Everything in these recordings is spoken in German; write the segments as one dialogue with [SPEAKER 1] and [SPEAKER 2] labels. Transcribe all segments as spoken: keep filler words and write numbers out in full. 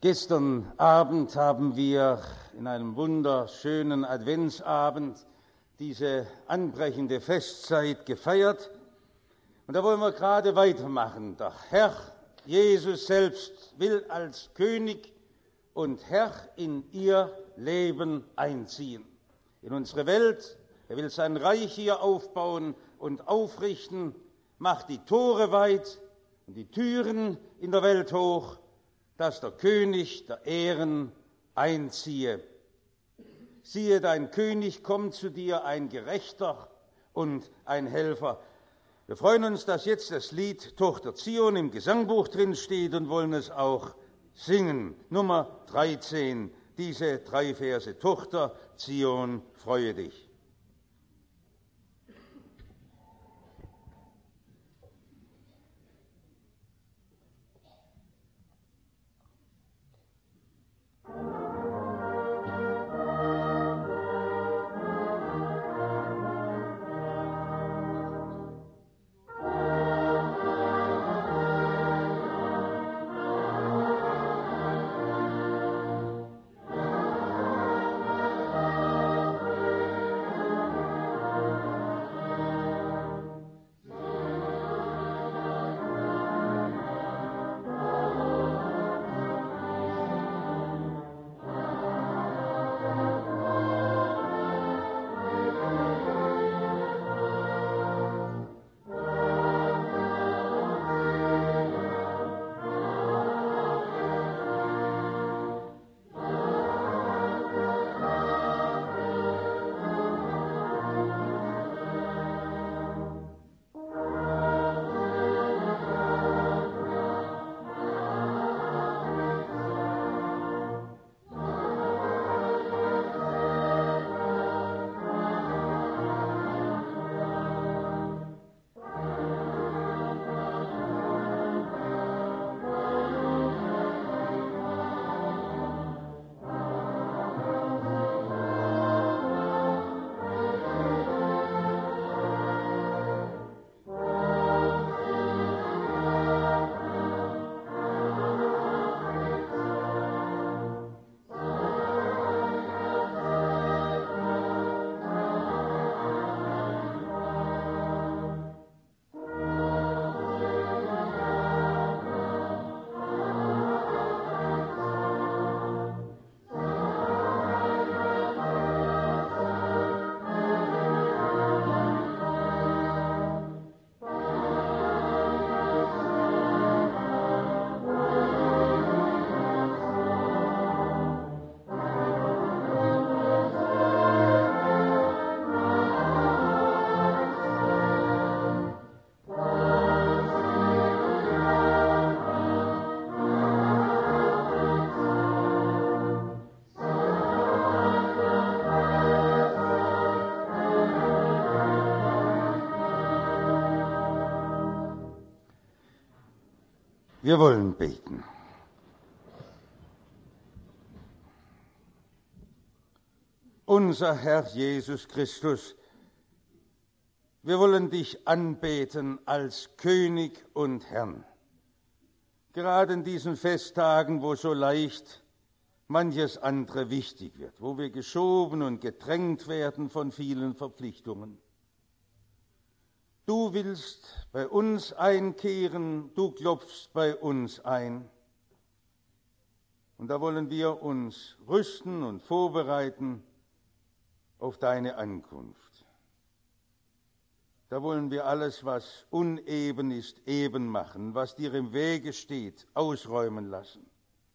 [SPEAKER 1] Gestern Abend haben wir in einem wunderschönen Adventsabend diese anbrechende Festzeit gefeiert. Und da wollen wir gerade weitermachen. Der Herr Jesus selbst will als König und Herr in ihr Leben einziehen. In unsere Welt. Er will sein Reich hier aufbauen und aufrichten, macht die Tore weit und die Türen in der Welt hoch, dass der König der Ehren einziehe. Siehe, dein König kommt zu dir, ein Gerechter und ein Helfer. Wir freuen uns, dass jetzt das Lied Tochter Zion im Gesangbuch drin steht und wollen es auch singen. Nummer dreizehn, diese drei Verse. Tochter Zion, freue dich. Wir wollen beten. Unser Herr Jesus Christus, wir wollen dich anbeten als König und Herrn. Gerade in diesen Festtagen, wo so leicht manches andere wichtig wird, wo wir geschoben und gedrängt werden von vielen Verpflichtungen. Du willst bei uns einkehren, du klopfst bei uns ein. Und da wollen wir uns rüsten und vorbereiten auf deine Ankunft. Da wollen wir alles, was uneben ist, eben machen, was dir im Wege steht, ausräumen lassen.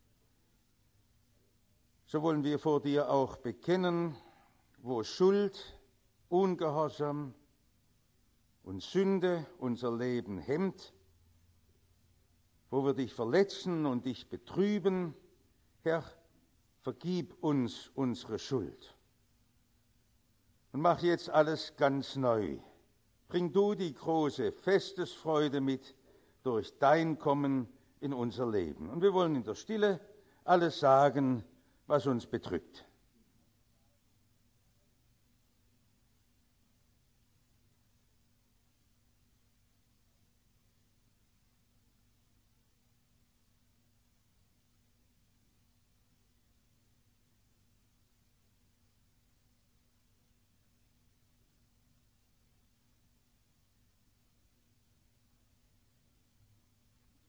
[SPEAKER 1] So wollen wir vor dir auch bekennen, wo Schuld, Ungehorsam und Sünde unser Leben hemmt, wo wir dich verletzen und dich betrüben. Herr, vergib uns unsere Schuld. Und mach jetzt alles ganz neu. Bring du die große Festesfreude mit durch dein Kommen in unser Leben. Und wir wollen in der Stille alles sagen, was uns bedrückt.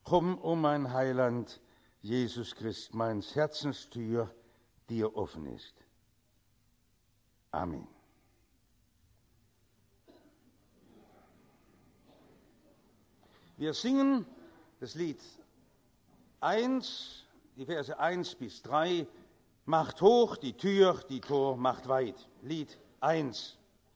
[SPEAKER 1] Komm, o mein Heiland, Jesus Christ, meins Herzenstür dir offen ist. Amen. Wir singen das Lied eins, die Verse eins bis drei, macht hoch die Tür, die Tor macht weit. Lied eins.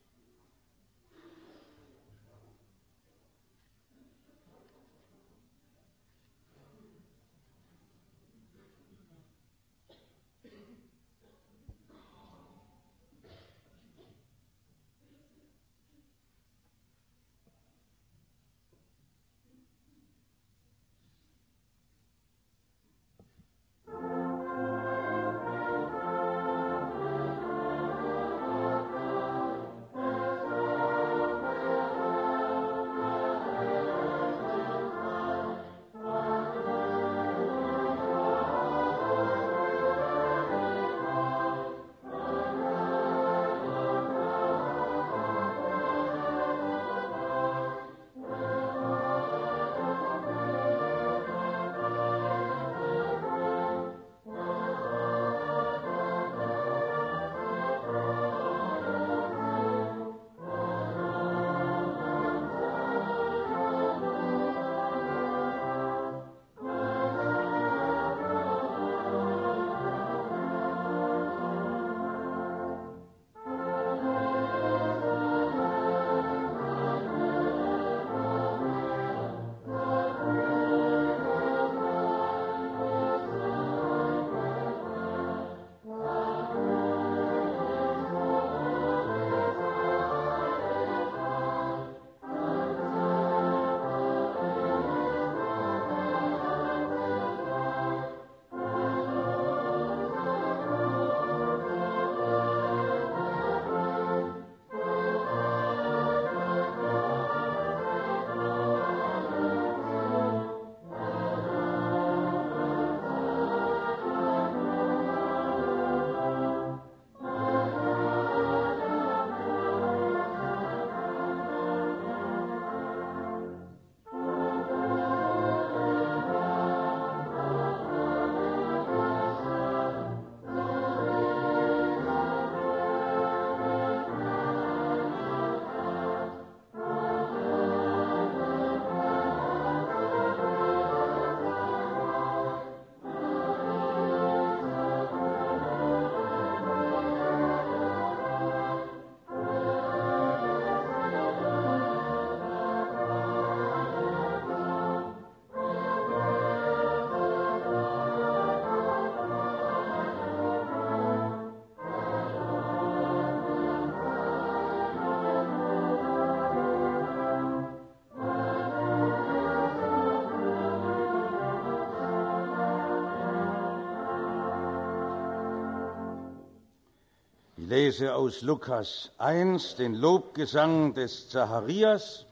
[SPEAKER 1] Ich lese aus Lukas eins den Lobgesang des Zacharias.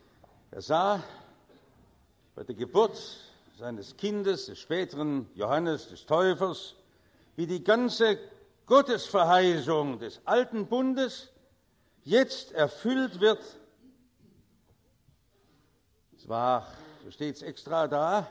[SPEAKER 1] Er sah bei der Geburt seines Kindes, des späteren Johannes des Täufers, wie die ganze Gottesverheißung des alten Bundes jetzt erfüllt wird. Es war, so steht es extra da,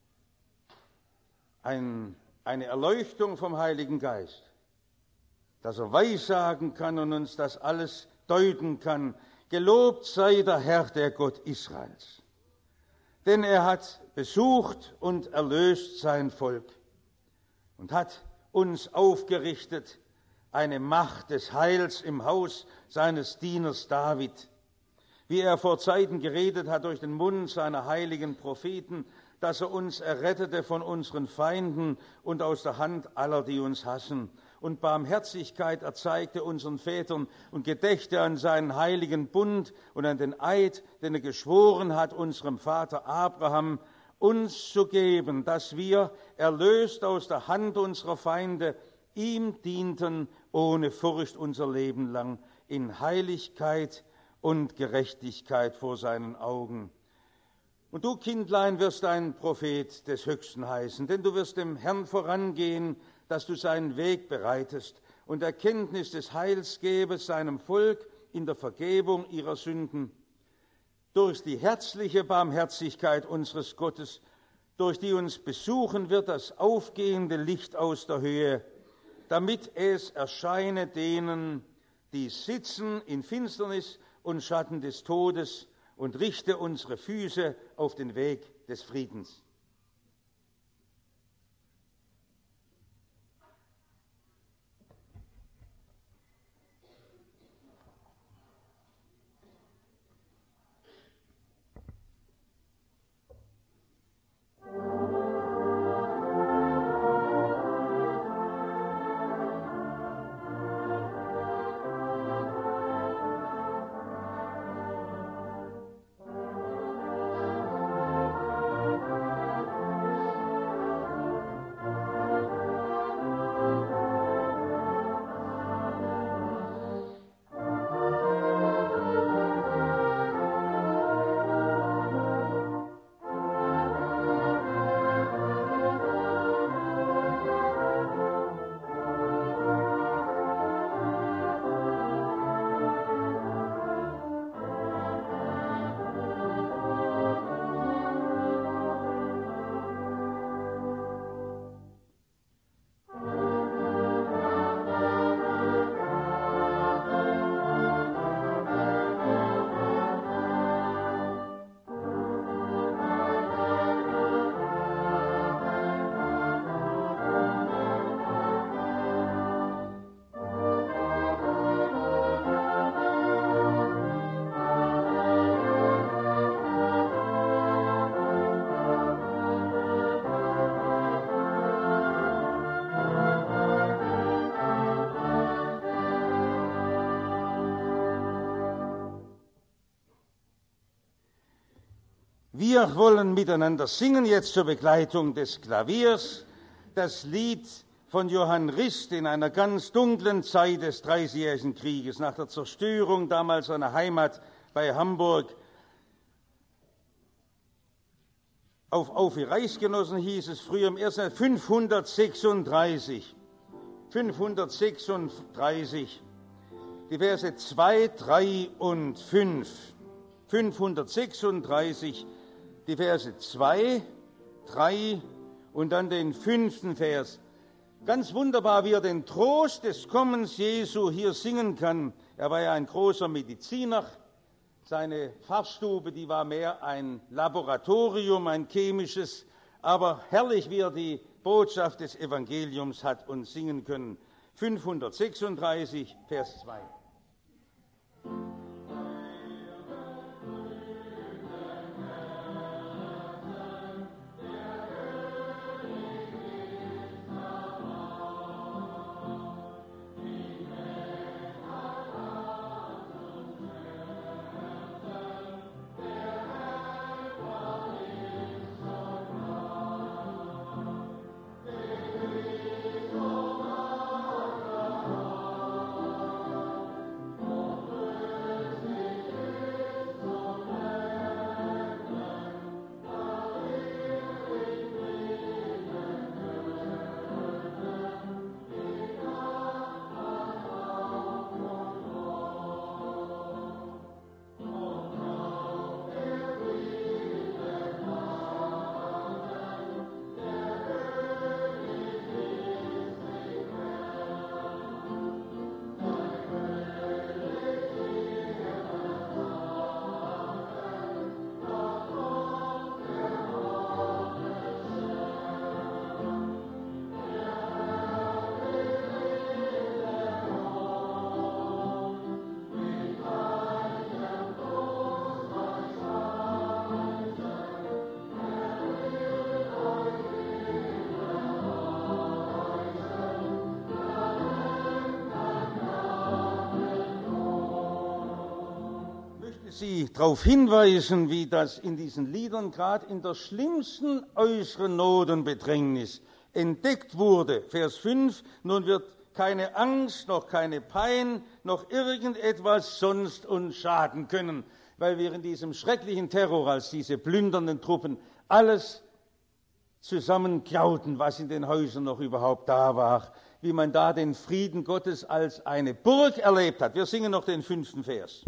[SPEAKER 1] ein, eine Erleuchtung vom Heiligen Geist, dass er weissagen kann und uns das alles deuten kann. Gelobt sei der Herr, der Gott Israels. Denn er hat besucht und erlöst sein Volk und hat uns aufgerichtet eine Macht des Heils im Haus seines Dieners David, wie er vor Zeiten geredet hat durch den Mund seiner heiligen Propheten, dass er uns errettete von unseren Feinden und aus der Hand aller, die uns hassen, und Barmherzigkeit erzeigte unseren Vätern und gedächte an seinen heiligen Bund und an den Eid, den er geschworen hat, unserem Vater Abraham, uns zu geben, dass wir, erlöst aus der Hand unserer Feinde, ihm dienten ohne Furcht unser Leben lang, in Heiligkeit und Gerechtigkeit vor seinen Augen. Und du, Kindlein, wirst ein Prophet des Höchsten heißen, denn du wirst dem Herrn vorangehen, dass du seinen Weg bereitest und Erkenntnis des Heils gebest seinem Volk in der Vergebung ihrer Sünden, durch die herzliche Barmherzigkeit unseres Gottes, durch die uns besuchen wird das aufgehende Licht aus der Höhe, damit es erscheine denen, die sitzen in Finsternis und Schatten des Todes, und richte unsere Füße auf den Weg des Friedens. Wir wollen miteinander singen, jetzt zur Begleitung des Klaviers, das Lied von Johann Rist in einer ganz dunklen Zeit des Dreißigjährigen Krieges, nach der Zerstörung damals seiner Heimat bei Hamburg. Auf, auf die Reichsgenossen hieß es früher im ersten fünfhundertsechsunddreißig. fünfhundertsechsunddreißig, die Verse zwei, drei und fünf. fünfhundertsechsunddreißig, die Verse zwei, drei und dann den fünften Vers. Ganz wunderbar, wie er den Trost des Kommens Jesu hier singen kann. Er war ja ein großer Mediziner. Seine Pfarrstube, die war mehr ein Laboratorium, ein chemisches, aber herrlich, wie er die Botschaft des Evangeliums hat uns singen können. fünfhundertsechsunddreißig, Vers zwei. Sie darauf hinweisen, wie das in diesen Liedern gerade in der schlimmsten äußeren Not und Bedrängnis entdeckt wurde. Vers fünf, nun wird keine Angst, noch keine Pein, noch irgendetwas sonst uns schaden können, weil wir in diesem schrecklichen Terror, als diese plündernden Truppen alles zusammenklauten, was in den Häusern noch überhaupt da war, wie man da den Frieden Gottes als eine Burg erlebt hat. Wir singen noch den fünften Vers.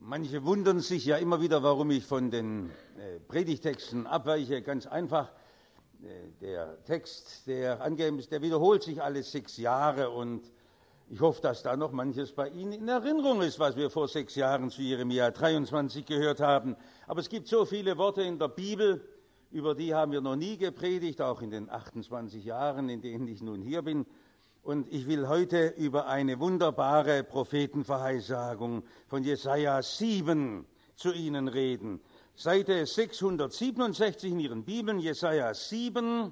[SPEAKER 1] Manche wundern sich ja immer wieder, warum ich von den Predigtexten abweiche. Ganz einfach, der Text, der angegeben ist, der wiederholt sich alle sechs Jahre und ich hoffe, dass da noch manches bei Ihnen in Erinnerung ist, was wir vor sechs Jahren zu Jeremia dreiundzwanzig gehört haben. Aber es gibt so viele Worte in der Bibel, über die haben wir noch nie gepredigt, auch in den achtundzwanzig Jahren, in denen ich nun hier bin. Und ich will heute über eine wunderbare Prophetenverweissagung von Jesaja sieben zu Ihnen reden. Seite sechshundertsiebenundsechzig in Ihren Bibeln, Jesaja sieben.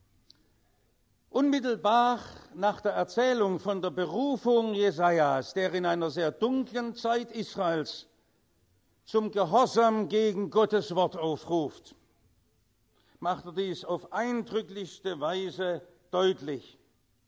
[SPEAKER 1] Unmittelbar nach der Erzählung von der Berufung Jesajas, der in einer sehr dunklen Zeit Israels zum Gehorsam gegen Gottes Wort aufruft, macht er dies auf eindrücklichste Weise deutlich.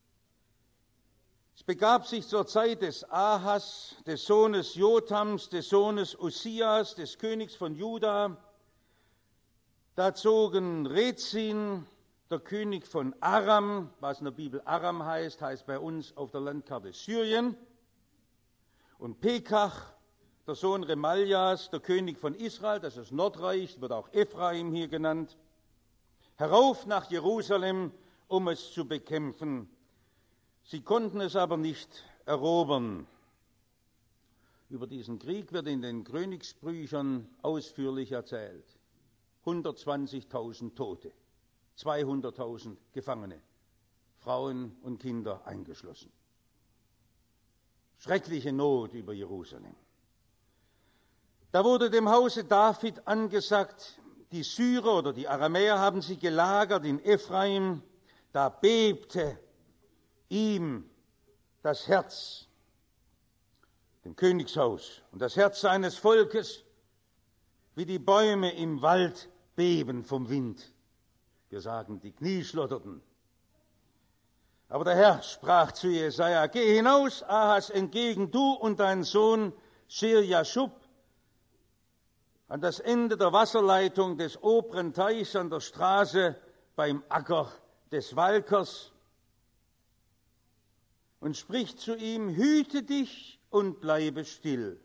[SPEAKER 1] Es begab sich zur Zeit des Ahas, des Sohnes Jotams, des Sohnes Ussias, des Königs von Juda. Da zogen Rezin, der König von Aram, was in der Bibel Aram heißt, heißt bei uns auf der Landkarte Syrien, und Pekach, der Sohn Remaljas, der König von Israel, das ist das Nordreich, wird auch Ephraim hier genannt, herauf nach Jerusalem, um es zu bekämpfen. Sie konnten es aber nicht erobern. Über diesen Krieg wird in den Königsbüchern ausführlich erzählt. hundertzwanzigtausend Tote, zweihunderttausend Gefangene, Frauen und Kinder eingeschlossen. Schreckliche Not über Jerusalem. Da wurde dem Hause David angesagt, die Syrer oder die Aramäer haben sich gelagert in Ephraim, da bebte ihm das Herz, dem Königshaus, und das Herz seines Volkes, wie die Bäume im Wald beben vom Wind. Wir sagen, die Knie schlotterten. Aber der Herr sprach zu Jesaja: Geh hinaus, Ahas entgegen, du und dein Sohn Shear-Jashub, an das Ende der Wasserleitung des oberen Teichs an der Straße beim Acker des Walkers, und spricht zu ihm: Hüte dich und bleibe still.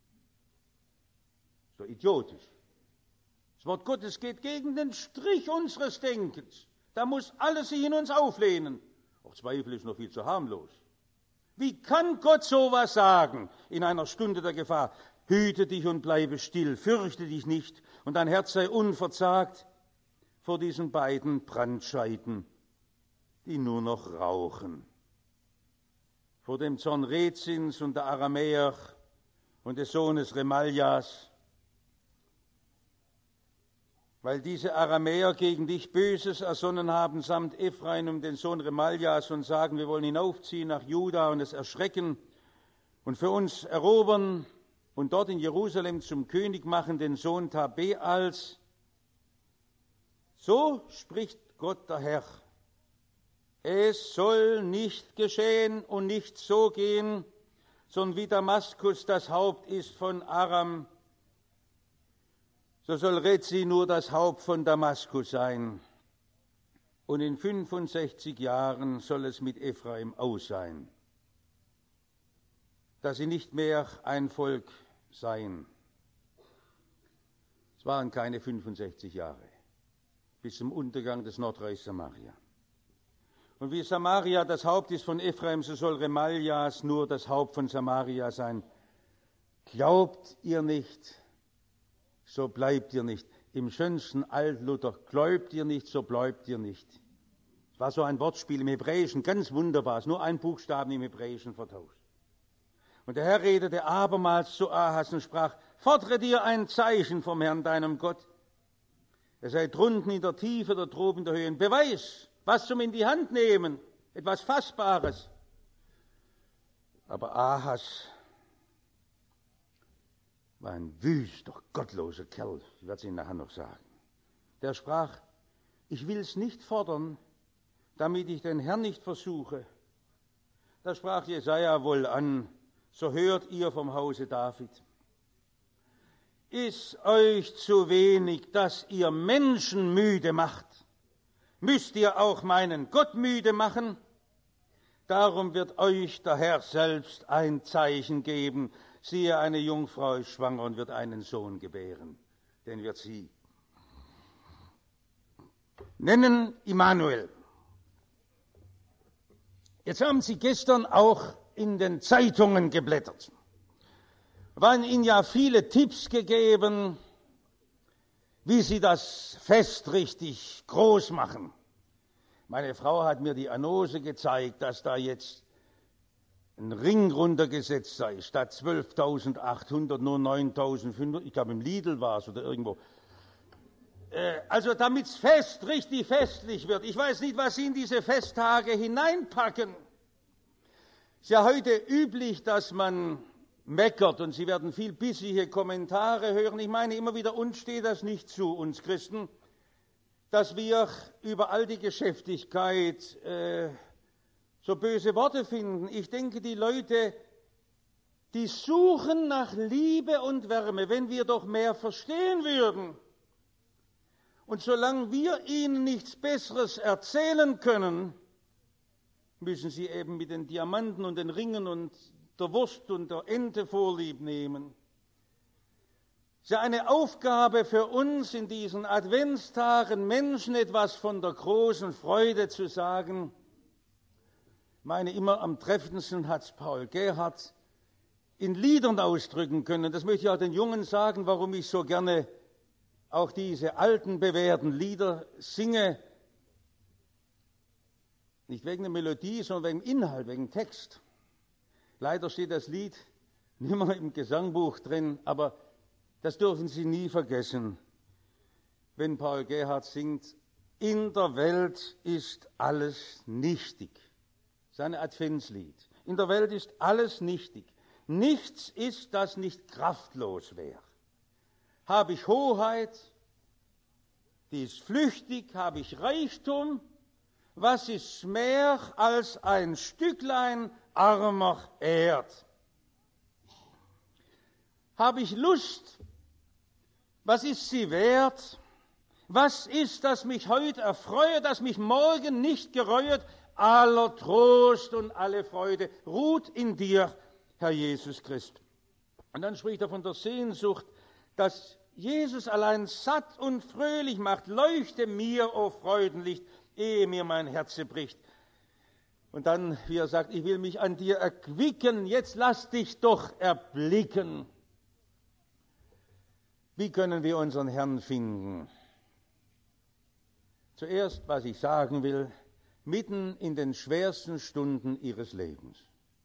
[SPEAKER 1] So idiotisch. Das Wort Gottes geht gegen den Strich unseres Denkens. Da muss alles sich in uns auflehnen. Auch Zweifel ist noch viel zu harmlos. Wie kann Gott sowas sagen in einer Stunde der Gefahr? Hüte dich und bleibe still, fürchte dich nicht, und dein Herz sei unverzagt vor diesen beiden Brandscheiten, die nur noch rauchen. Vor dem Zorn Rezins und der Aramäer und des Sohnes Remaljas, weil diese Aramäer gegen dich Böses ersonnen haben, samt Ephraim und den Sohn Remaljas, und sagen, wir wollen hinaufziehen nach Juda und es erschrecken und für uns erobern und dort in Jerusalem zum König machen den Sohn Tabeals. So spricht Gott der Herr: Es soll nicht geschehen und nicht so gehen, sondern wie Damaskus das Haupt ist von Aram, so soll Rezin nur das Haupt von Damaskus sein. Und in fünfundsechzig Jahren soll es mit Ephraim aus sein, dass sie nicht mehr ein Volk seien. Es waren keine fünfundsechzig Jahre, bis zum Untergang des Nordreichs Samaria. Und wie Samaria das Haupt ist von Ephraim, so soll Remaljas nur das Haupt von Samaria sein. Glaubt ihr nicht, so bleibt ihr nicht. Im schönsten Altluther: Gläubt ihr nicht, so bleibt ihr nicht. Es war so ein Wortspiel im Hebräischen, ganz wunderbar, es ist nur ein Buchstaben im Hebräischen vertauscht. Und der Herr redete abermals zu Ahas und sprach: Fordere dir ein Zeichen vom Herrn, deinem Gott. Er sei drunten in der Tiefe, der droben in der Höhe. Ein Beweis, was zum in die Hand nehmen, etwas Fassbares. Aber Ahas war ein wüster, gottloser Kerl, ich werde es Ihnen nachher noch sagen. Der sprach: Ich will es nicht fordern, damit ich den Herrn nicht versuche. Da sprach Jesaja: Wohl an, so hört ihr vom Hause David. Ist euch zu wenig, dass ihr Menschen müde macht? Müsst ihr auch meinen Gott müde machen? Darum wird euch der Herr selbst ein Zeichen geben. siehe, eine Jungfrau ist schwanger und wird einen Sohn gebären, den wird sie nennen Immanuel. Jetzt haben Sie gestern auch in den Zeitungen geblättert. Waren Ihnen ja viele Tipps gegeben, wie Sie das Fest richtig groß machen. Meine Frau hat mir die Annonce gezeigt, dass da jetzt ein Ring runtergesetzt sei, statt zwölftausendachthundert nur neuntausendfünfhundert, ich glaube im Lidl war es oder irgendwo. Äh, also damit es fest, richtig festlich wird. Ich weiß nicht, was Sie in diese Festtage hineinpacken. Es ist ja heute üblich, dass man meckert und Sie werden viel bissige Kommentare hören. Ich meine immer wieder, uns steht das nicht zu, uns Christen, dass wir über all die Geschäftigkeit äh, so böse Worte finden. Ich denke, die Leute, die suchen nach Liebe und Wärme, wenn wir doch mehr verstehen würden. Und solange wir ihnen nichts Besseres erzählen können, müssen sie eben mit den Diamanten und den Ringen und der Wurst und der Ente Vorlieb nehmen. Es ist ja eine Aufgabe für uns in diesen Adventstagen, Menschen etwas von der großen Freude zu sagen. Ich meine, immer am treffendsten hat es Paul Gerhardt in Liedern ausdrücken können. Das möchte ich auch den Jungen sagen, warum ich so gerne auch diese alten, bewährten Lieder singe. Nicht wegen der Melodie, sondern wegen Inhalt, wegen Text. Leider steht das Lied nicht mehr im Gesangbuch drin, aber das dürfen Sie nie vergessen, wenn Paul Gerhardt singt, in der Welt ist alles nichtig. Sein Adventslied. In der Welt ist alles nichtig. Nichts ist, das nicht kraftlos wäre. Habe ich Hoheit, die ist flüchtig, habe ich Reichtum, was ist mehr als ein Stücklein armer Erd? Habe ich Lust, was ist sie wert? Was ist, das mich heute erfreut, das mich morgen nicht gereuet? Aller Trost und alle Freude ruht in dir, Herr Jesus Christ. Und dann spricht er von der Sehnsucht, dass Jesus allein satt und fröhlich macht. Leuchte mir, o Freudenlicht, ehe mir mein Herz bricht. Und dann, wie er sagt, ich will mich an dir erquicken, jetzt lass dich doch erblicken. Wie können wir unseren Herrn finden? Zuerst, was ich sagen will, mitten in den schwersten Stunden ihres Lebens.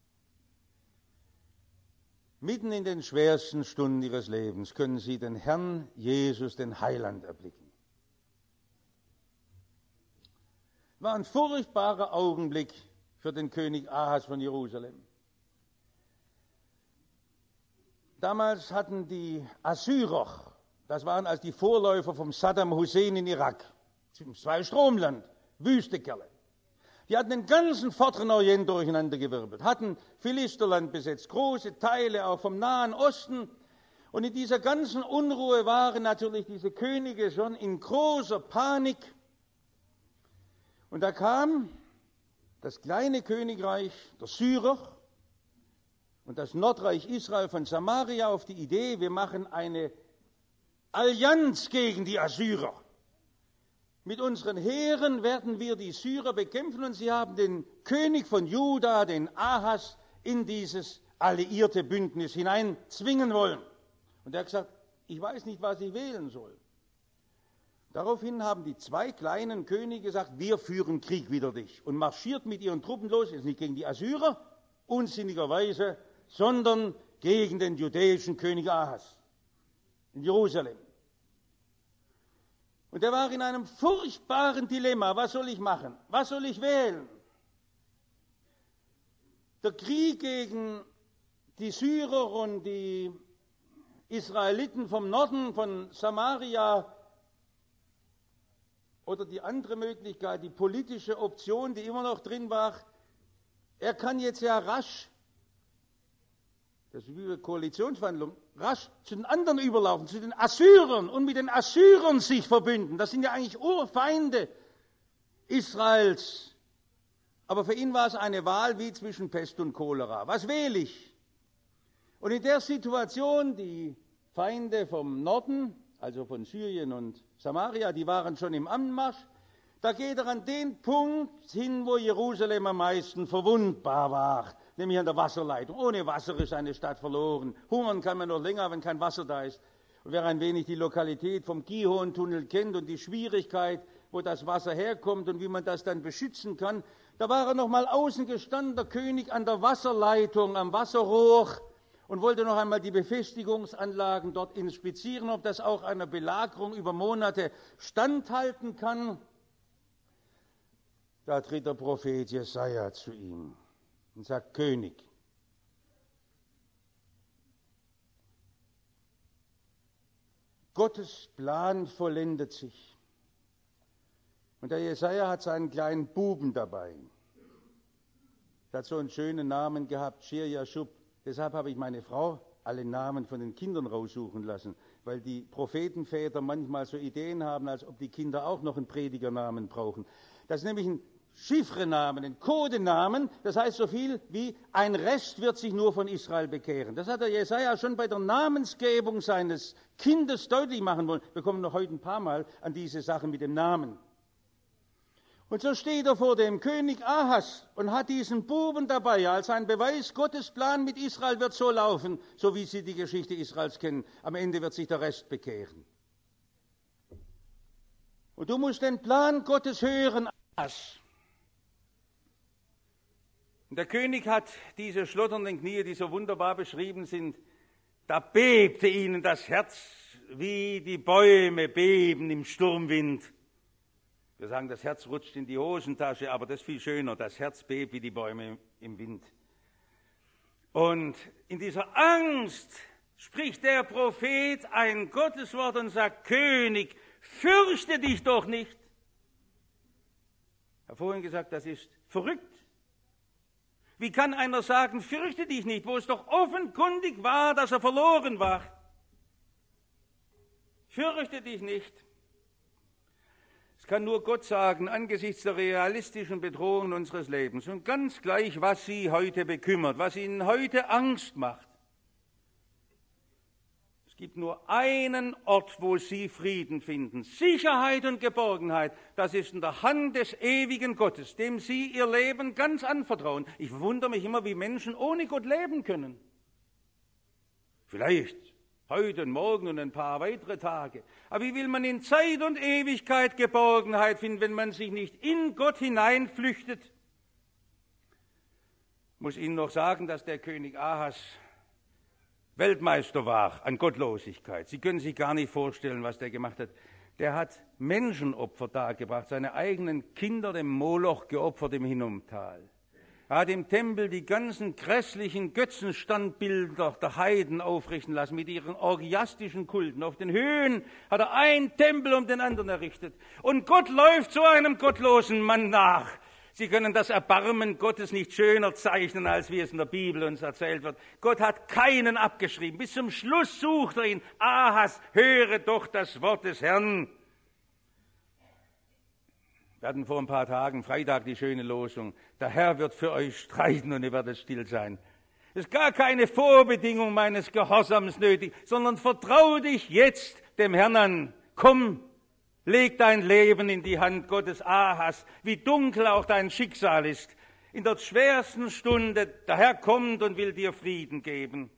[SPEAKER 1] Mitten in den schwersten Stunden ihres Lebens können sie den Herrn Jesus, den Heiland, erblicken. War ein furchtbarer Augenblick für den König Ahas von Jerusalem. Damals hatten die Assyrer, das waren also die Vorläufer vom Saddam Hussein in Irak, zwei Stromland, Wüstekerle. Die hatten den ganzen vorderen Orient durcheinandergewirbelt, hatten Philisterland besetzt, große Teile auch vom Nahen Osten. Und in dieser ganzen Unruhe waren natürlich diese Könige schon in großer Panik. Und da kam das kleine Königreich der Syrer und das Nordreich Israel von Samaria auf die Idee, wir machen eine Allianz gegen die Assyrer. Mit unseren Heeren werden wir die Syrer bekämpfen und sie haben den König von Juda, den Ahas, in dieses alliierte Bündnis hineinzwingen wollen. Und er hat gesagt, ich weiß nicht, was ich wählen soll. Daraufhin haben die zwei kleinen Könige gesagt, wir führen Krieg wider dich und marschiert mit ihren Truppen los, jetzt nicht gegen die Assyrer, unsinnigerweise, sondern gegen den judäischen König Ahas in Jerusalem. Und er war in einem furchtbaren Dilemma. Was soll ich machen? Was soll ich wählen? Der Krieg gegen die Syrer und die Israeliten vom Norden, von Samaria, oder die andere Möglichkeit, die politische Option, die immer noch drin war, er kann jetzt ja rasch, das ist wie eine Koalitionsverhandlung, rasch zu den anderen überlaufen, zu den Assyrern und mit den Assyrern sich verbünden. Das sind ja eigentlich Urfeinde Israels. Aber für ihn war es eine Wahl wie zwischen Pest und Cholera. Was wähle ich? Und in der Situation, die Feinde vom Norden, also von Syrien und Samaria, die waren schon im Anmarsch, da geht er an den Punkt hin, wo Jerusalem am meisten verwundbar war, nämlich an der Wasserleitung. Ohne Wasser ist eine Stadt verloren. Hungern kann man noch länger, wenn kein Wasser da ist. Und wer ein wenig die Lokalität vom Gihon-Tunnel kennt und die Schwierigkeit, wo das Wasser herkommt und wie man das dann beschützen kann, da war er noch mal außen gestanden, der König an der Wasserleitung, am Wasserrohr, und wollte noch einmal die Befestigungsanlagen dort inspizieren, ob das auch einer Belagerung über Monate standhalten kann. Da tritt der Prophet Jesaja zu ihm und sagt: König, Gottes Plan vollendet sich. Und der Jesaja hat seinen kleinen Buben dabei. Er hat so einen schönen Namen gehabt, Shir Yashub. Deshalb habe ich meine Frau alle Namen von den Kindern raussuchen lassen, weil die Prophetenväter manchmal so Ideen haben, als ob die Kinder auch noch einen Predigernamen brauchen. Das ist nämlich ein Chiffrenamen, ein Codenamen, das heißt so viel wie: ein Rest wird sich nur von Israel bekehren. Das hat der Jesaja schon bei der Namensgebung seines Kindes deutlich machen wollen. Wir kommen noch heute ein paar Mal an diese Sache mit dem Namen. Und so steht er vor dem König Ahas und hat diesen Buben dabei, als ein Beweis: Gottes Plan mit Israel wird so laufen, so wie Sie die Geschichte Israels kennen. Am Ende wird sich der Rest bekehren. Und du musst den Plan Gottes hören, Ahas. Und der König hat diese schlotternden Knie, die so wunderbar beschrieben sind, da bebte ihnen das Herz, wie die Bäume beben im Sturmwind. Wir sagen, das Herz rutscht in die Hosentasche, aber das ist viel schöner. Das Herz bebt wie die Bäume im Wind. Und in dieser Angst spricht der Prophet ein Gotteswort und sagt: König, fürchte dich doch nicht. Ich habe vorhin gesagt, das ist verrückt. Wie kann einer sagen, fürchte dich nicht, wo es doch offenkundig war, dass er verloren war? Fürchte dich nicht. Es kann nur Gott sagen, angesichts der realistischen Bedrohungen unseres Lebens und ganz gleich, was Sie heute bekümmert, was Ihnen heute Angst macht. Es gibt nur einen Ort, wo Sie Frieden finden, Sicherheit und Geborgenheit. Das ist in der Hand des ewigen Gottes, dem Sie Ihr Leben ganz anvertrauen. Ich wundere mich immer, wie Menschen ohne Gott leben können. Vielleicht heute und morgen und ein paar weitere Tage. Aber wie will man in Zeit und Ewigkeit Geborgenheit finden, wenn man sich nicht in Gott hineinflüchtet? Ich muss Ihnen noch sagen, dass der König Ahas Weltmeister war an Gottlosigkeit. Sie können sich gar nicht vorstellen, was der gemacht hat. Der hat Menschenopfer dargebracht, seine eigenen Kinder dem Moloch geopfert im Hinnomtal. Er hat im Tempel die ganzen grässlichen Götzenstandbilder der Heiden aufrichten lassen mit ihren orgiastischen Kulten. Auf den Höhen hat er einen Tempel um den anderen errichtet. Und Gott läuft so einem gottlosen Mann nach. Sie können das Erbarmen Gottes nicht schöner zeichnen, als wie es in der Bibel uns erzählt wird. Gott hat keinen abgeschrieben. Bis zum Schluss sucht er ihn. Ahas, höre doch das Wort des Herrn. Wir hatten vor ein paar Tagen, Freitag, die schöne Losung: Der Herr wird für euch streiten und ihr werdet still sein. Es ist gar keine Vorbedingung meines Gehorsams nötig, sondern vertrau dich jetzt dem Herrn an. Komm, leg dein Leben in die Hand Gottes. Ahas, wie dunkel auch dein Schicksal ist. In der schwersten Stunde, der Herr kommt und will dir Frieden geben.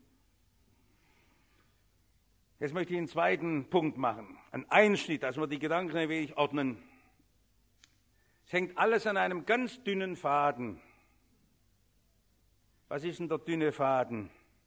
[SPEAKER 1] Jetzt möchte ich einen zweiten Punkt machen, einen Einschnitt, dass wir die Gedanken ein wenig ordnen. Es hängt alles an einem ganz dünnen Faden. Was ist denn der dünne Faden?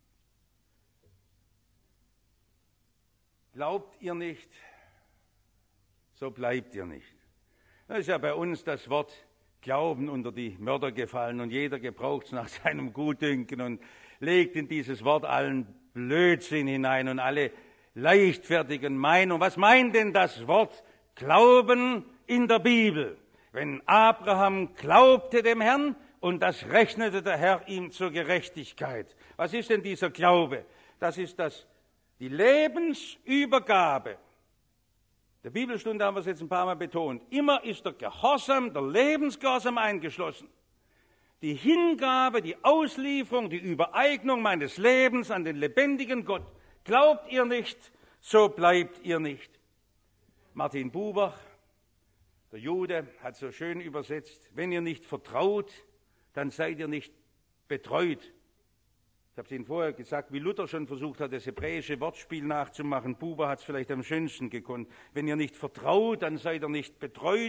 [SPEAKER 1] Glaubt ihr nicht, so bleibt ihr nicht. Das ist ja bei uns das Wort Glauben unter die Mörder gefallen und jeder gebraucht es nach seinem Gutdünken und legt in dieses Wort allen Blödsinn hinein und alle leichtfertigen Meinungen. Was meint denn das Wort Glauben in der Bibel? Wenn Abraham glaubte dem Herrn und das rechnete der Herr ihm zur Gerechtigkeit. Was ist denn dieser Glaube? Das ist das, die Lebensübergabe. Der Bibelstunde haben wir es jetzt ein paar Mal betont. Immer ist der Gehorsam, der Lebensgehorsam eingeschlossen. die Hingabe, die Auslieferung, die Übereignung meines Lebens an den lebendigen Gott. Glaubt ihr nicht, so bleibt ihr nicht. Martin Buber, der Jude, hat so schön übersetzt, wenn ihr nicht vertraut, dann seid ihr nicht betreut. Ich habe es Ihnen vorher gesagt, wie Luther schon versucht hat, das hebräische Wortspiel nachzumachen. Buber hat es vielleicht am schönsten gekonnt. Wenn ihr nicht vertraut, dann seid ihr nicht betreut.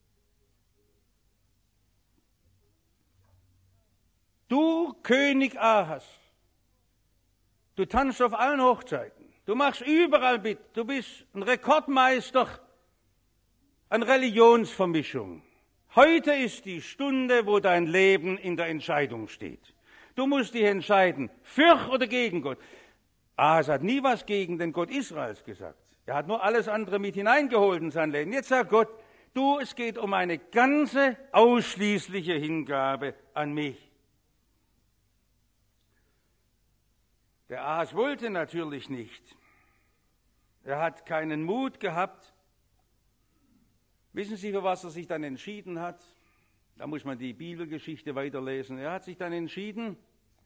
[SPEAKER 1] Du, König Ahas, du tanzt auf allen Hochzeiten, du machst überall mit, du bist ein Rekordmeister an Religionsvermischung. Heute ist die Stunde, wo dein Leben in der Entscheidung steht. Du musst dich entscheiden, für oder gegen Gott. Ahas hat nie was gegen den Gott Israels gesagt. Er hat nur alles andere mit hineingeholt in sein Leben. Jetzt sagt Gott, du, es geht um eine ganze, ausschließliche Hingabe an mich. Der Ahas wollte natürlich nicht. Er hat keinen Mut gehabt. Wissen Sie, für was er sich dann entschieden hat? Da muss man die Bibelgeschichte weiterlesen. Er hat sich dann entschieden,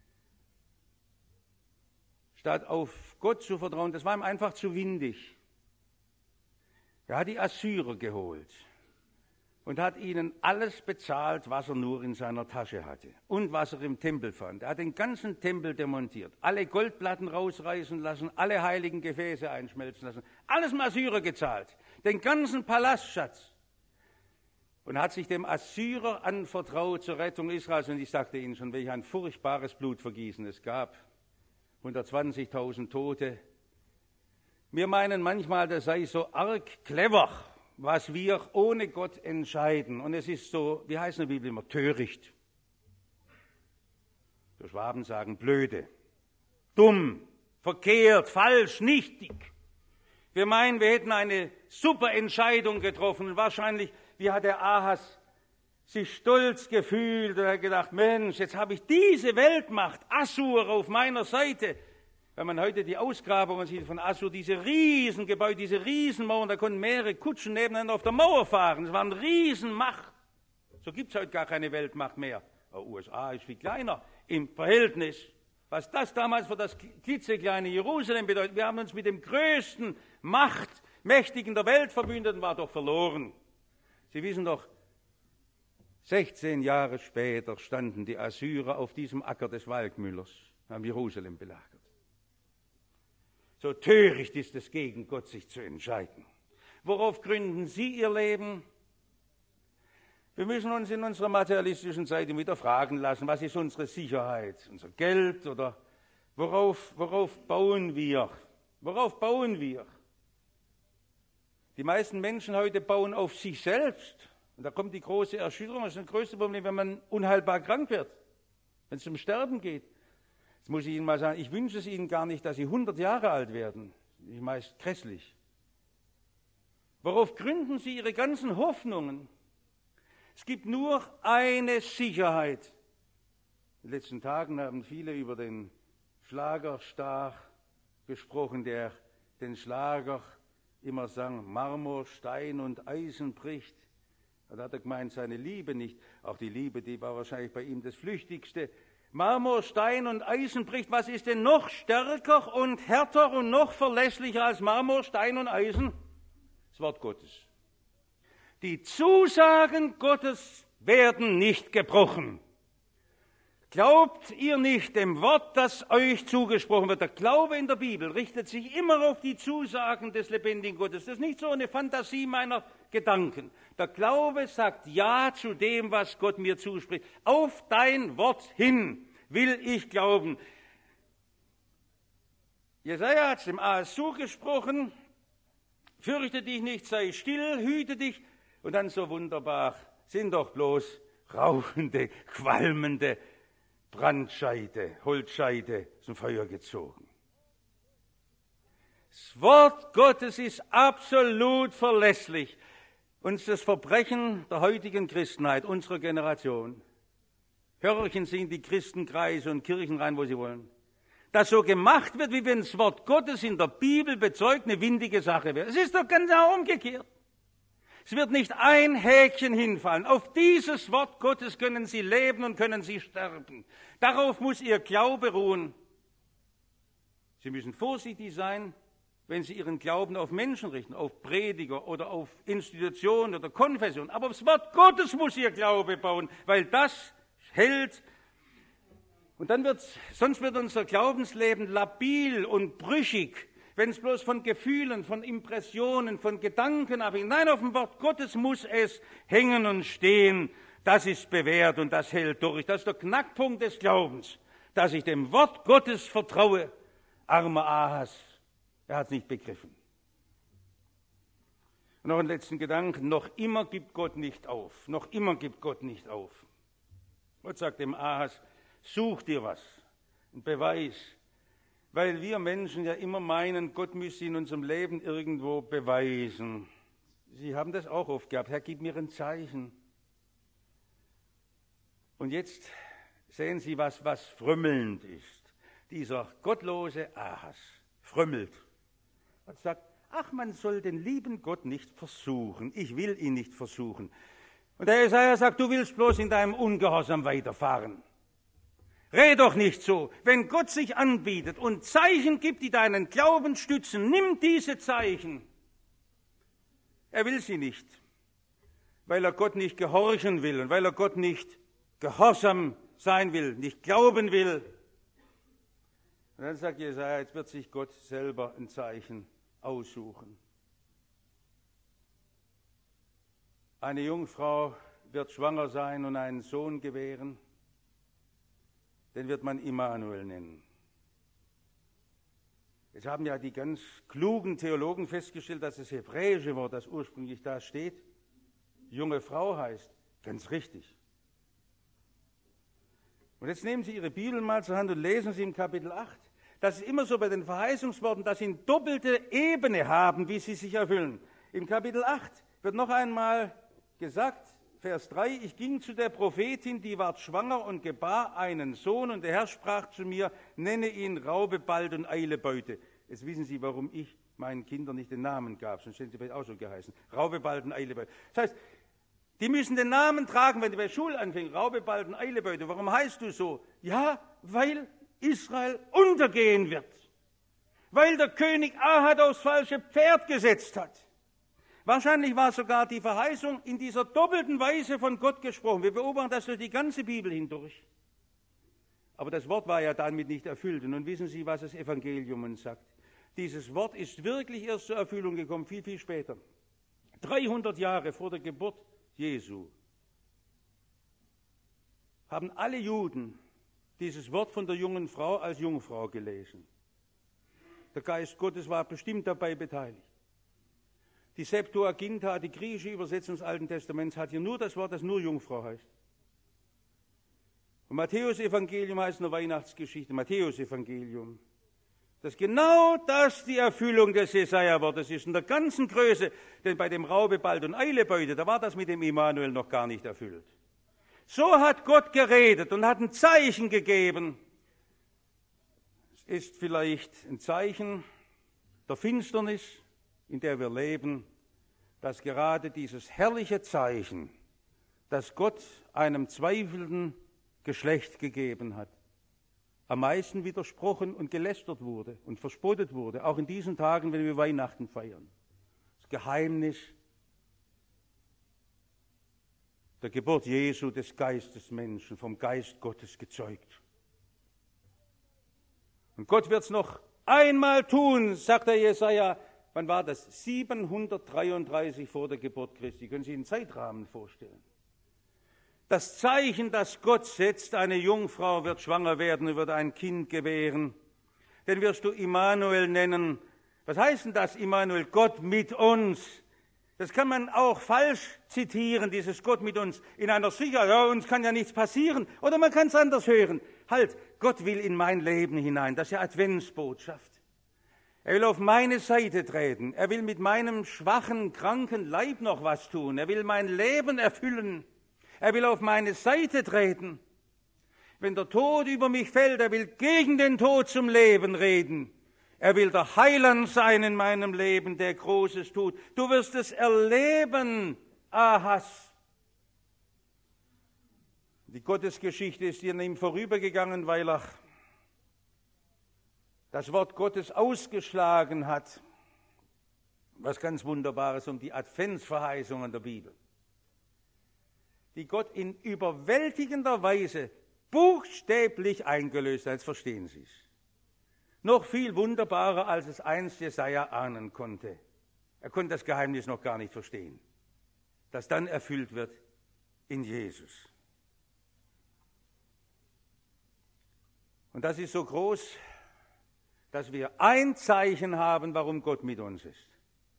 [SPEAKER 1] statt auf Gott zu vertrauen, das war ihm einfach zu windig. Er hat die Assyrer geholt und hat ihnen alles bezahlt, was er nur in seiner Tasche hatte und was er im Tempel fand. Er hat den ganzen Tempel demontiert, alle Goldplatten rausreißen lassen, alle heiligen Gefäße einschmelzen lassen, alles dem Assyrer gezahlt, den ganzen Palastschatz. Und hat sich dem Assyrer anvertraut zur Rettung Israels. Und ich sagte Ihnen schon, welch ein furchtbares Blutvergießen es gab. hundertzwanzigtausend Tote. Wir meinen manchmal, das sei so arg clever, was wir ohne Gott entscheiden. Und es ist so, wie heißt in der Bibel immer, töricht. Die Schwaben sagen blöde, dumm, verkehrt, falsch, nichtig. Wir meinen, wir hätten eine super Entscheidung getroffen. Wahrscheinlich, wie hat der Ahas sich stolz gefühlt und hat gedacht, Mensch, jetzt habe ich diese Weltmacht, Assur, auf meiner Seite. Wenn man heute die Ausgrabungen sieht von Assur, diese Riesengebäude, diese Riesenmauern, da konnten mehrere Kutschen nebeneinander auf der Mauer fahren. Das war eine Riesenmacht. So gibt es heute gar keine Weltmacht mehr. Die U S A ist viel kleiner im Verhältnis. Was das damals für das klitzekleine Jerusalem bedeutet, wir haben uns mit dem größten Machtmächtigen der Welt verbündet und war doch verloren. Sie wissen doch, sechzehn Jahre später standen die Assyrer auf diesem Acker des Walkmüllers, haben Jerusalem belagert. So töricht ist es, gegen Gott sich zu entscheiden. Worauf gründen Sie Ihr Leben? Wir müssen uns in unserer materialistischen Zeit wieder fragen lassen, was ist unsere Sicherheit, unser Geld oder worauf, worauf bauen wir? Worauf bauen wir? Die meisten Menschen heute bauen auf sich selbst. Und da kommt die große Erschütterung. Das ist das größte Problem, wenn man unheilbar krank wird, wenn es zum Sterben geht. Jetzt muss ich Ihnen mal sagen, ich wünsche es Ihnen gar nicht, dass Sie hundert Jahre alt werden. Das ist meist grässlich. Worauf gründen Sie Ihre ganzen Hoffnungen? Es gibt nur eine Sicherheit. In den letzten Tagen haben viele über den Schlagerstar gesprochen, der den Schlager immer sang, Marmor, Stein und Eisen bricht. Da hat er gemeint, seine Liebe nicht. Auch die Liebe, die war wahrscheinlich bei ihm das Flüchtigste. Marmor, Stein und Eisen bricht. Was ist denn noch stärker und härter und noch verlässlicher als Marmor, Stein und Eisen? Das Wort Gottes. Die Zusagen Gottes werden nicht gebrochen. Glaubt ihr nicht dem Wort, das euch zugesprochen wird? Der Glaube in der Bibel richtet sich immer auf die Zusagen des lebendigen Gottes. Das ist nicht so eine Fantasie meiner Gedanken. Der Glaube sagt Ja zu dem, was Gott mir zuspricht. Auf dein Wort hin will ich glauben. Jesaja hat es dem Ahas zugesprochen, fürchte dich nicht, sei still, hüte dich. Und dann so wunderbar, sind doch bloß rauchende, qualmende Brandscheide, Holzscheide zum Feuer gezogen. Das Wort Gottes ist absolut verlässlich. Und das Verbrechen der heutigen Christenheit, unserer Generation, hörchen Sie in die Christenkreise und Kirchen rein, wo Sie wollen, dass so gemacht wird, wie wenn das Wort Gottes in der Bibel bezeugt eine windige Sache wäre. Es ist doch ganz umgekehrt. Es wird nicht ein Häkchen hinfallen. Auf dieses Wort Gottes können Sie leben und können Sie sterben. Darauf muss Ihr Glaube ruhen. Sie müssen vorsichtig sein, wenn Sie Ihren Glauben auf Menschen richten, auf Prediger oder auf Institutionen oder Konfession. Aber aufs Wort Gottes muss Ihr Glaube bauen, weil das hält. Und dann wird, sonst wird unser Glaubensleben labil und brüchig, wenn es bloß von Gefühlen, von Impressionen, von Gedanken abhängt. Nein, auf dem Wort Gottes muss es hängen und stehen. Das ist bewährt und das hält durch. Das ist der Knackpunkt des Glaubens, dass ich dem Wort Gottes vertraue. Armer Ahas, er hat es nicht begriffen. Und noch einen letzten Gedanken. Noch immer gibt Gott nicht auf. Noch immer gibt Gott nicht auf. Gott sagt dem Ahas, such dir was, einen Beweis. Weil wir Menschen ja immer meinen, Gott müsse in unserem Leben irgendwo beweisen. Sie haben das auch oft gehabt. Herr, gib mir ein Zeichen. Und jetzt sehen Sie, was, was frömmelnd ist. Dieser gottlose Ahas frömmelt. Er sagt, ach, man soll den lieben Gott nicht versuchen. Ich will ihn nicht versuchen. Und der Jesaja sagt, du willst bloß in deinem Ungehorsam weiterfahren. Red doch nicht so. Wenn Gott sich anbietet und Zeichen gibt, die deinen Glauben stützen, nimm diese Zeichen. Er will sie nicht, weil er Gott nicht gehorchen will und weil er Gott nicht gehorsam sein will, nicht glauben will. Und dann sagt Jesaja, jetzt wird sich Gott selber ein Zeichen aussuchen. Eine Jungfrau wird schwanger sein und einen Sohn gebären. Den wird man Immanuel nennen. Jetzt haben ja die ganz klugen Theologen festgestellt, dass das hebräische Wort, das ursprünglich da steht, junge Frau heißt. Ganz richtig. Und jetzt nehmen Sie Ihre Bibel mal zur Hand und lesen Sie im Kapitel acht. Das ist immer so bei den Verheißungsworten, dass sie eine doppelte Ebene haben, wie sie sich erfüllen. Im Kapitel acht wird noch einmal gesagt, Vers drei, ich ging zu der Prophetin, die ward schwanger und gebar einen Sohn, und der Herr sprach zu mir, nenne ihn Raube bald und eile Beute. Jetzt wissen Sie, warum ich meinen Kindern nicht den Namen gab, sonst hätten sie vielleicht auch so geheißen. Raube bald und eile Beute. Das heißt, die müssen den Namen tragen, wenn die bei Schule anfängt. Raube bald und eile Beute. Warum heißt du so? Ja, weil Israel untergehen wird. Weil der König Ahab aufs falsche Pferd gesetzt hat. Wahrscheinlich war sogar die Verheißung in dieser doppelten Weise von Gott gesprochen. Wir beobachten das durch die ganze Bibel hindurch. Aber das Wort war ja damit nicht erfüllt. Und nun wissen Sie, was das Evangelium uns sagt. Dieses Wort ist wirklich erst zur Erfüllung gekommen, viel, viel später. dreihundert Jahre vor der Geburt Jesu haben alle Juden dieses Wort von der jungen Frau als Jungfrau gelesen. Der Geist Gottes war bestimmt dabei beteiligt. Die Septuaginta, die griechische Übersetzung des Alten Testaments, hat hier nur das Wort, das nur Jungfrau heißt. Und Matthäus-Evangelium heißt eine Weihnachtsgeschichte, Matthäus-Evangelium. Dass genau das die Erfüllung des Jesaja-Wortes ist, in der ganzen Größe. Denn bei dem Raube bald und eile Beute, da war das mit dem Immanuel noch gar nicht erfüllt. So hat Gott geredet und hat ein Zeichen gegeben. Es ist vielleicht ein Zeichen der Finsternis, in der wir leben, dass gerade dieses herrliche Zeichen, das Gott einem zweifelnden Geschlecht gegeben hat, am meisten widersprochen und gelästert wurde und verspottet wurde, auch in diesen Tagen, wenn wir Weihnachten feiern. Das Geheimnis der Geburt Jesu, des Geistes Menschen, vom Geist Gottes gezeugt. Und Gott wird es noch einmal tun, sagt der Jesaja. Wann war das? siebenhundertdreiunddreißig vor der Geburt Christi. Können Sie sich einen Zeitrahmen vorstellen? Das Zeichen, das Gott setzt, eine Jungfrau wird schwanger werden und wird ein Kind gebären. Den wirst du Immanuel nennen. Was heißt denn das, Immanuel? Gott mit uns. Das kann man auch falsch zitieren, dieses Gott mit uns, in einer Sicherheit, ja, uns kann ja nichts passieren. Oder man kann es anders hören. Halt, Gott will in mein Leben hinein. Das ist ja Adventsbotschaft. Er will auf meine Seite treten. Er will mit meinem schwachen, kranken Leib noch was tun. Er will mein Leben erfüllen. Er will auf meine Seite treten. Wenn der Tod über mich fällt, er will gegen den Tod zum Leben reden. Er will der Heiland sein in meinem Leben, der Großes tut. Du wirst es erleben, Ahas. Die Gottesgeschichte ist an ihm vorübergegangen, weil er das Wort Gottes ausgeschlagen hat. Was ganz Wunderbares um die Adventsverheißungen der Bibel, die Gott in überwältigender Weise buchstäblich eingelöst hat. Jetzt verstehen Sie es. Noch viel wunderbarer, als es einst Jesaja ahnen konnte. Er konnte das Geheimnis noch gar nicht verstehen, das dann erfüllt wird in Jesus. Und das ist so groß, dass wir ein Zeichen haben, warum Gott mit uns ist.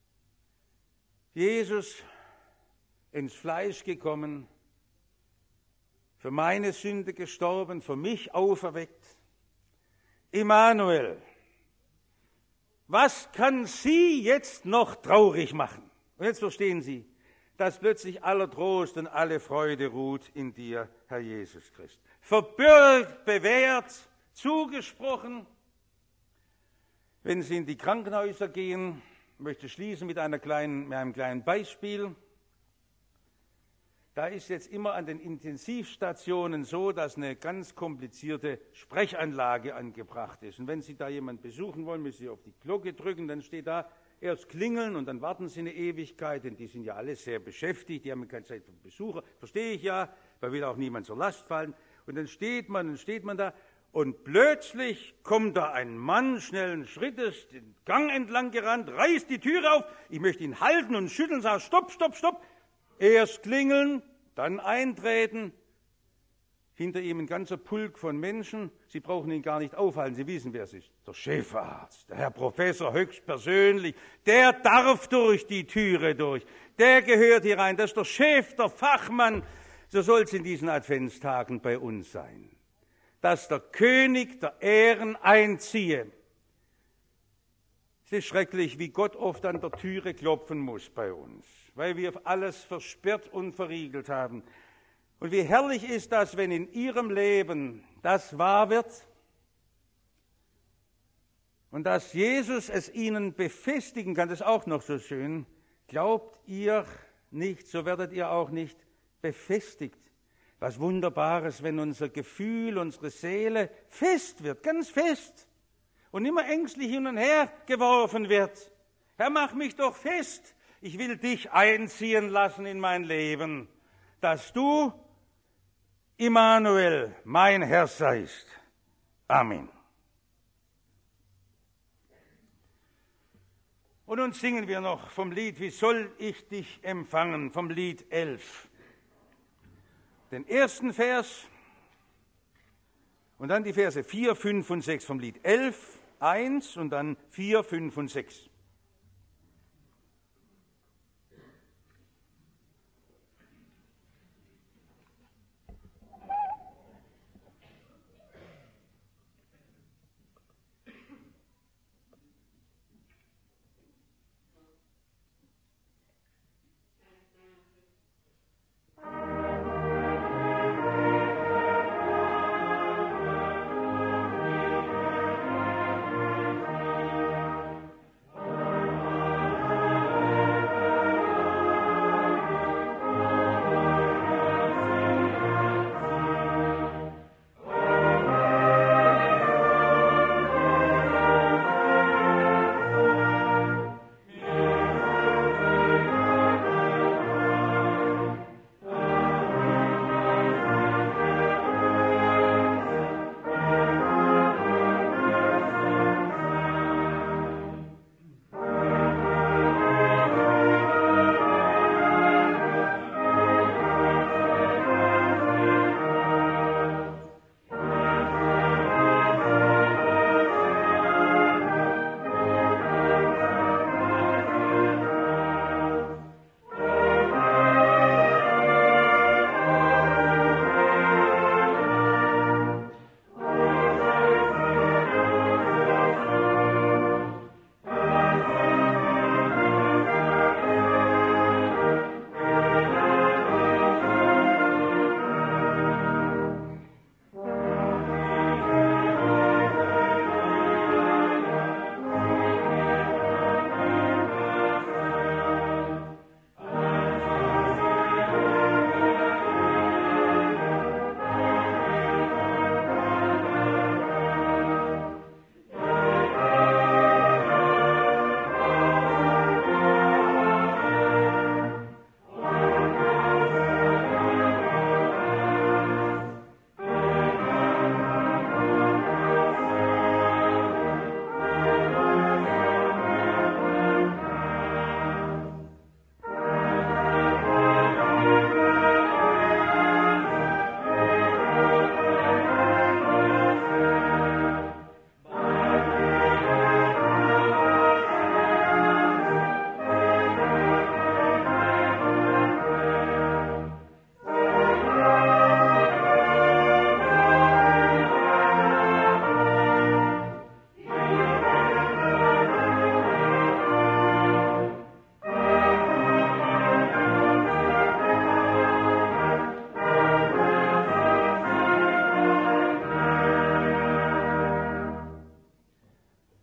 [SPEAKER 1] Jesus ins Fleisch gekommen, für meine Sünde gestorben, für mich auferweckt. Immanuel, was kann Sie jetzt noch traurig machen? Und jetzt verstehen Sie, dass plötzlich aller Trost und alle Freude ruht in dir, Herr Jesus Christus. Verbürgt, bewährt, zugesprochen. Wenn Sie in die Krankenhäuser gehen, ich möchte schließen mit, einer kleinen, mit einem kleinen Beispiel. Da ist jetzt immer an den Intensivstationen so, dass eine ganz komplizierte Sprechanlage angebracht ist. Und wenn Sie da jemanden besuchen wollen, müssen Sie auf die Glocke drücken, dann steht da erst klingeln und dann warten Sie eine Ewigkeit, denn die sind ja alle sehr beschäftigt, die haben keine Zeit für Besucher, verstehe ich ja, weil will auch niemand zur Last fallen. Und dann steht man, dann steht man da und plötzlich kommt da ein Mann schnellen Schrittes den Gang entlang gerannt, reißt die Türe auf, ich möchte ihn halten und schütteln, sage stopp, stopp, stopp. Erst klingeln, dann eintreten. Hinter ihm ein ganzer Pulk von Menschen. Sie brauchen ihn gar nicht aufhalten, Sie wissen, wer es ist. Der Chefarzt, der Herr Professor höchstpersönlich. Der darf durch die Türe durch. Der gehört hier rein. Das ist der Chef, der Fachmann. So soll es in diesen Adventstagen bei uns sein. Dass der König der Ehren einziehe. Es ist schrecklich, wie Gott oft an der Türe klopfen muss bei uns, weil wir alles versperrt und verriegelt haben. Und wie herrlich ist das, wenn in Ihrem Leben das wahr wird und dass Jesus es Ihnen befestigen kann, das ist auch noch so schön. Glaubt ihr nicht, so werdet ihr auch nicht befestigt. Was Wunderbares, wenn unser Gefühl, unsere Seele fest wird, ganz fest. Und immer ängstlich hin und her geworfen wird. Herr, mach mich doch fest. Ich will dich einziehen lassen in mein Leben, dass du, Immanuel, mein Herr seist. Amen. Und nun singen wir noch vom Lied, wie soll ich dich empfangen, vom Lied elf. Den ersten Vers und dann die Verse vier, fünf und sechs vom Lied elf, eins und dann vier, fünf und sechs.
[SPEAKER 2] Oh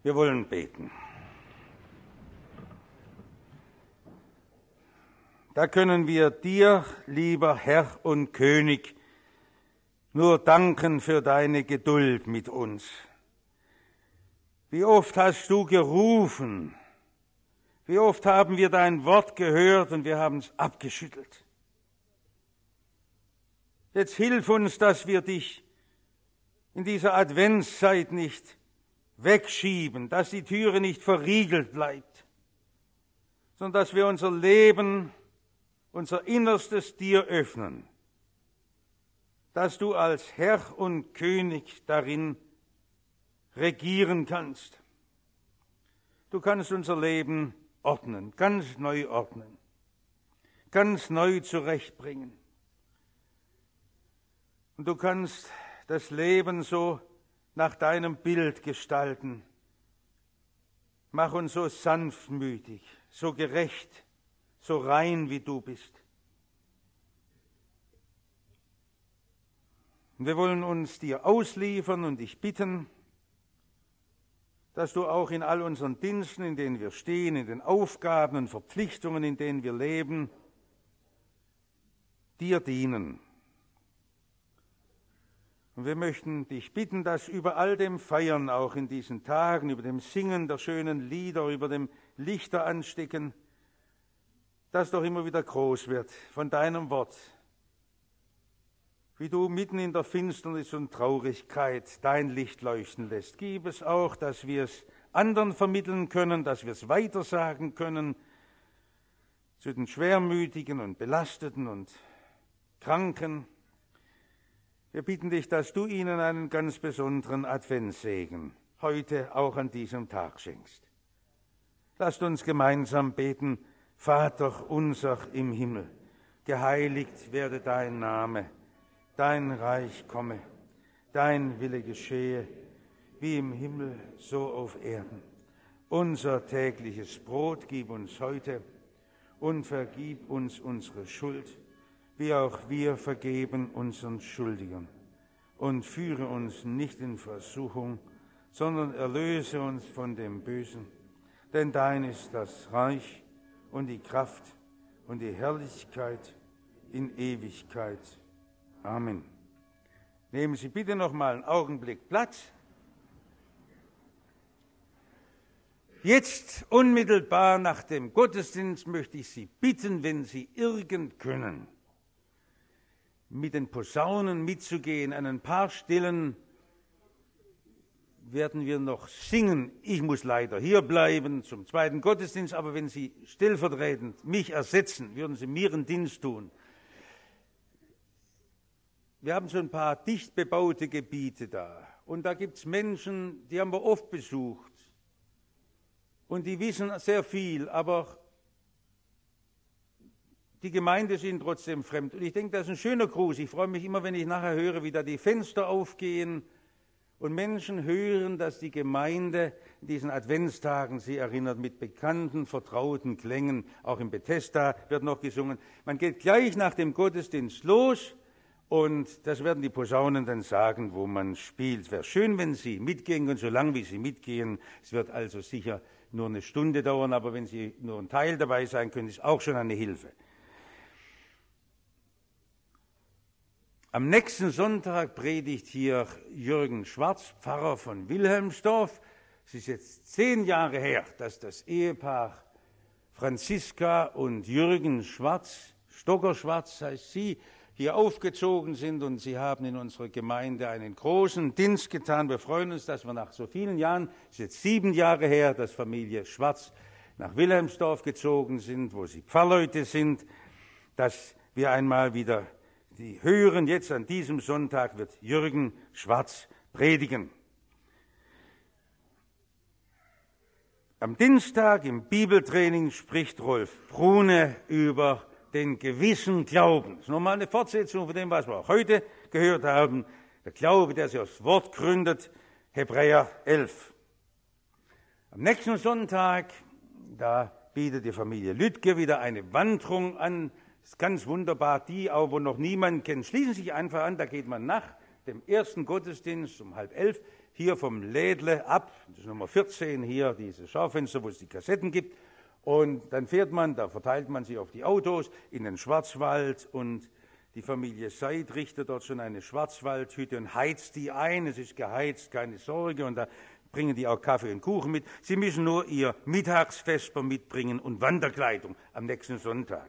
[SPEAKER 1] Wir wollen beten. Da können wir dir, lieber Herr und König, nur danken für deine Geduld mit uns. Wie oft hast du gerufen, wie oft haben wir dein Wort gehört und wir haben es abgeschüttelt. Jetzt hilf uns, dass wir dich in dieser Adventszeit nicht wegschieben, dass die Türe nicht verriegelt bleibt, sondern dass wir unser Leben, unser Innerstes dir öffnen, dass du als Herr und König darin regieren kannst. Du kannst unser Leben ordnen, ganz neu ordnen, ganz neu zurechtbringen. Und du kannst das Leben so nach deinem Bild gestalten. Mach uns so sanftmütig, so gerecht, so rein, wie du bist. Und wir wollen uns dir ausliefern und dich bitten, dass du auch in all unseren Diensten, in denen wir stehen, in den Aufgaben und Verpflichtungen, in denen wir leben, dir dienen. Und wir möchten dich bitten, dass über all dem Feiern, auch in diesen Tagen, über dem Singen der schönen Lieder, über dem Lichter anstecken, das doch immer wieder groß wird von deinem Wort. Wie du mitten in der Finsternis und Traurigkeit dein Licht leuchten lässt. Gib es auch, dass wir es anderen vermitteln können, dass wir es weitersagen können zu den Schwermütigen und Belasteten und Kranken. Wir bitten dich, dass du ihnen einen ganz besonderen Adventssegen heute auch an diesem Tag schenkst. Lasst uns gemeinsam beten: Vater unser im Himmel, geheiligt werde dein Name, dein Reich komme, dein Wille geschehe, wie im Himmel, so auf Erden. Unser tägliches Brot gib uns heute und vergib uns unsere Schuld, wie auch wir vergeben unseren Schuldigern. Und führe uns nicht in Versuchung, sondern erlöse uns von dem Bösen. Denn dein ist das Reich und die Kraft und die Herrlichkeit in Ewigkeit. Amen. Nehmen Sie bitte noch mal einen Augenblick Platz. Jetzt, unmittelbar nach dem Gottesdienst, möchte ich Sie bitten, wenn Sie irgend können, mit den Posaunen mitzugehen. An ein paar Stellen werden wir noch singen. Ich muss leider hier bleiben zum zweiten Gottesdienst, aber wenn Sie stellvertretend mich ersetzen, würden Sie mir einen Dienst tun. Wir haben so ein paar dicht bebaute Gebiete da. Und da gibt es Menschen, die haben wir oft besucht. Und die wissen sehr viel, aber die Gemeinde ist ihnen trotzdem fremd. Und ich denke, das ist ein schöner Gruß. Ich freue mich immer, wenn ich nachher höre, wie da die Fenster aufgehen und Menschen hören, dass die Gemeinde in diesen Adventstagen sie erinnert mit bekannten, vertrauten Klängen. Auch im Bethesda wird noch gesungen. Man geht gleich nach dem Gottesdienst los und das werden die Posaunen dann sagen, wo man spielt. Es wäre schön, wenn Sie mitgehen und so lange wie Sie mitgehen. Es wird also sicher nur eine Stunde dauern, aber wenn Sie nur ein Teil dabei sein können, ist auch schon eine Hilfe. Am nächsten Sonntag predigt hier Jürgen Schwarz, Pfarrer von Wilhelmsdorf. Es ist jetzt zehn Jahre her, dass das Ehepaar Franziska und Jürgen Schwarz, Stocker Schwarz heißt sie, hier aufgezogen sind und sie haben in unserer Gemeinde einen großen Dienst getan. Wir freuen uns, dass wir nach so vielen Jahren, es ist jetzt sieben Jahre her, dass Familie Schwarz nach Wilhelmsdorf gezogen sind, wo sie Pfarrleute sind, dass wir einmal wieder die hören. Jetzt an diesem Sonntag wird Jürgen Schwarz predigen. Am Dienstag im Bibeltraining spricht Rolf Brune über den gewissen Glauben. Das ist nochmal eine Fortsetzung von dem, was wir auch heute gehört haben. Der Glaube, der sich aufs Wort gründet, Hebräer elf. Am nächsten Sonntag, da bietet die Familie Lüttke wieder eine Wanderung an. Das ist ganz wunderbar. Die, auch wo noch niemand kennt, schließen sich einfach an. Da geht man nach dem ersten Gottesdienst um halb elf hier vom Lädle ab, das ist Nummer vierzehn, hier dieses Schaufenster, wo es die Kassetten gibt. Und dann fährt man, da verteilt man sich auf die Autos in den Schwarzwald und die Familie Seid richtet dort schon eine Schwarzwaldhütte und heizt die ein. Es ist geheizt, keine Sorge. Und da bringen die auch Kaffee und Kuchen mit. Sie müssen nur ihr Mittagsvesper mitbringen und Wanderkleidung am nächsten Sonntag.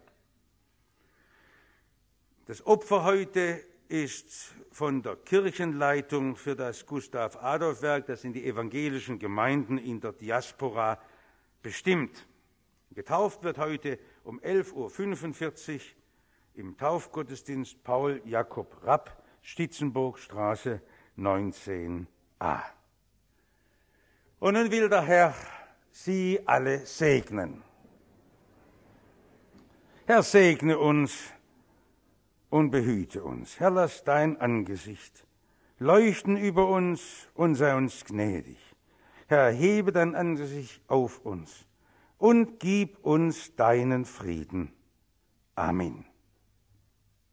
[SPEAKER 1] Das Opfer heute ist von der Kirchenleitung für das Gustav-Adolf-Werk, das sind die evangelischen Gemeinden in der Diaspora, bestimmt. Getauft wird heute um elf Uhr fünfundvierzig im Taufgottesdienst Paul Jakob Rapp, Stitzenburgstraße neunzehn a. Und nun will der Herr Sie alle segnen. Herr, segne uns und behüte uns. Herr, lass dein Angesicht leuchten über uns und sei uns gnädig. Herr, hebe dein Angesicht auf uns und gib uns deinen Frieden. Amen.